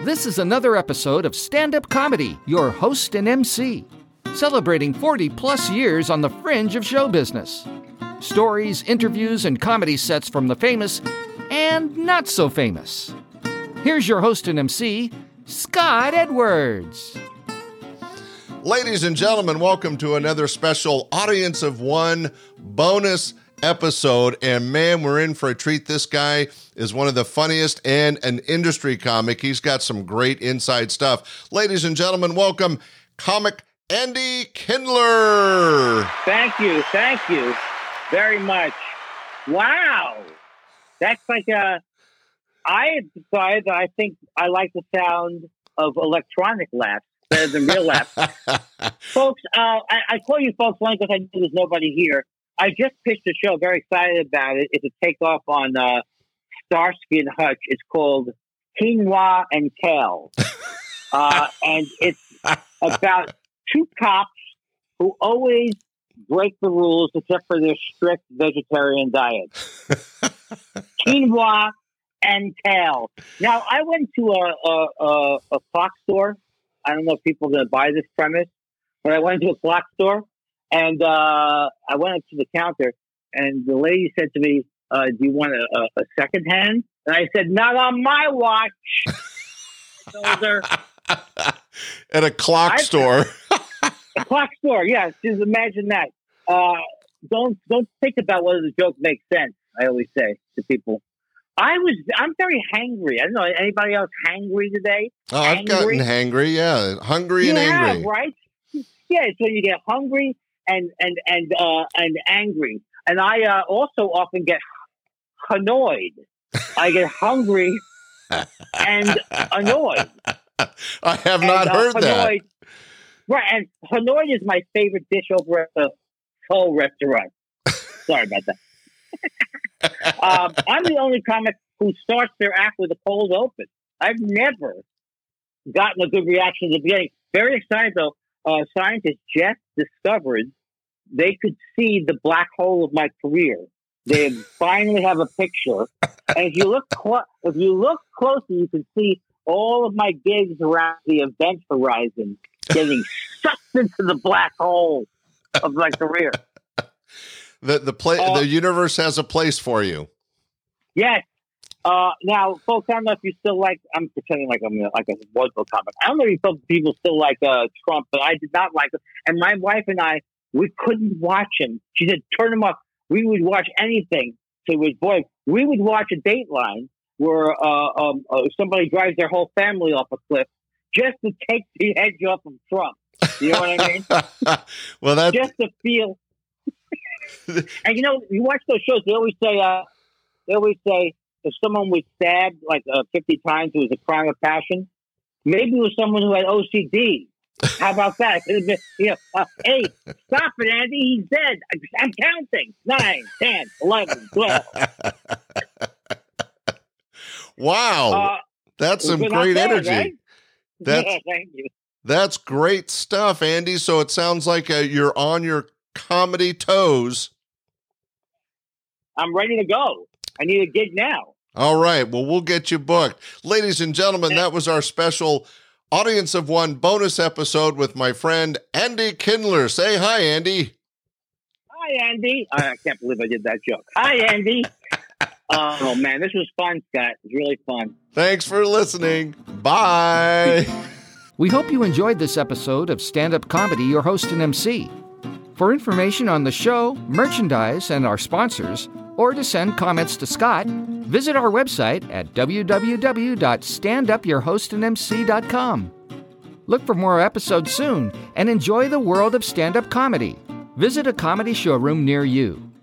This is another episode of Stand Up Comedy, your host and MC, celebrating 40-plus years on the fringe of show business. Stories, interviews, and comedy sets from the famous and not so famous. Here's your host and MC, Scott Edwards. Ladies and gentlemen, welcome to another special Audience of One bonus episode. And man, we're in for a treat. This guy is one of the funniest and an industry comic. He's got some great inside stuff. Ladies and gentlemen, welcome comic Andy Kindler. Thank you very much. Wow. That's like I decided that I think I like the sound of electronic laughs better than real laughs. Folks, I call you folks only because I know there's nobody here. I just pitched a show, very excited about it. It's a takeoff on Starsky and Hutch. It's called Quinoa and Kale. And it's about two cops who always break the rules except for their strict vegetarian diet. Quinoa and Kale. Now, I went to a clock store. I don't know if people are going to buy this premise, but I went to a clock store. And I went up to the counter, and the lady said to me, do you want a second hand? And I said, not on my watch. At a clock store. A clock store, yeah. Just imagine that. Don't think about whether the joke makes sense, I always say to people. I'm very hangry. I don't know, anybody else hangry today? Oh, I've gotten hangry, yeah. Hungry and angry. Yeah, right? Yeah, so you get hungry and angry. And I also often get annoyed. I get hungry and annoyed. I have not heard that. Right, and Hanoi is my favorite dish over at the Pho restaurant. Sorry about that. I'm the only comic who starts their act with a cold open. I've never gotten a good reaction at the beginning. Very excited, though. Scientists just discovered they could see the black hole of my career. They finally have a picture, and if you look closely, you can see all of my gigs around the event horizon getting sucked into the black hole of my career. The universe has a place for you. Yes. Now, folks, I don't know if you still like. I'm pretending like I'm like a vaudeville comic. I don't know if people still like Trump, but I did not like him. And my wife and I, we couldn't watch him. She said, "Turn him off." We would watch anything to his voice. We would watch a Dateline where somebody drives their whole family off a cliff just to take the edge off of Trump. You know what I mean? Well, that's just to feel. And you know, you watch those shows. They always say, if someone was stabbed like 50 times, it was a crime of passion. Maybe it was someone who had OCD. How about that? Hey, stop it, Andy. He's dead. I'm counting. 9, 10, 11, 12. Wow. That's some great energy. Right? Thank you. That's great stuff, Andy. So it sounds like you're on your comedy toes. I'm ready to go. I need a gig now. All right. Well, we'll get you booked. Ladies and gentlemen, that was our special Audience of One bonus episode with my friend Andy Kindler. Say hi, Andy. Hi, Andy. I can't believe I did that joke. Hi, Andy. Oh, man. This was fun, Scott. It was really fun. Thanks for listening. Bye. We hope you enjoyed this episode of Stand Up Comedy, your host and MC. For information on the show, merchandise, and our sponsors, or to send comments to Scott, visit our website at www.standupyourhostandmc.com. Look for more episodes soon and enjoy the world of stand-up comedy. Visit a comedy showroom near you.